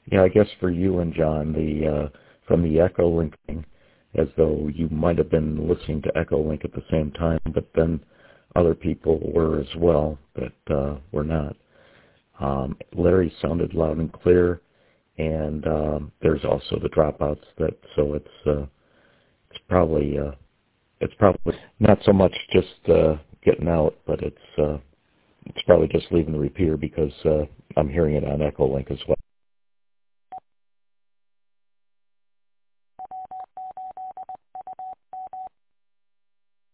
Yeah, I guess for you and John, the from the Echolink thing, as though you might have been listening to Echolink at the same time, but then other people were as well that were not. Larry sounded loud and clear, and there's also the dropouts. So it's probably not so much just getting out, but it's probably just leaving the repeater because I'm hearing it on Echolink as well.